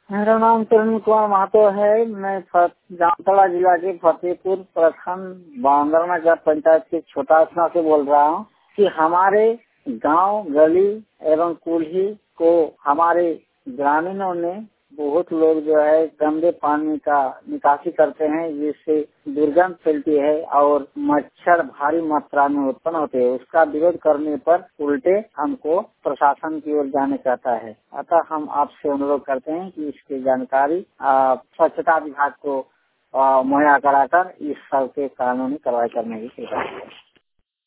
मेरा नाम तरुण कुमार महतो है। मैं जामताड़ा जिला के फतेहपुर प्रखंड बांगरना पंचायत के छोटा असना से बोल रहा हूँ कि हमारे गांव गली एवं कुल्ही को हमारे ग्रामीणों ने बहुत लोग जो है गंदे पानी का निकासी करते हैं, जिससे दुर्गंध फैलती है और मच्छर भारी मात्रा में उत्पन्न होते हैं। उसका विरोध करने पर उल्टे हमको प्रशासन की ओर जाने चाहता है। अतः हम आपसे अनुरोध करते हैं कि इसकी जानकारी स्वच्छता विभाग को मुहैया कराकर इस सब के कानूनी कार्रवाई करने की कोशिश करें।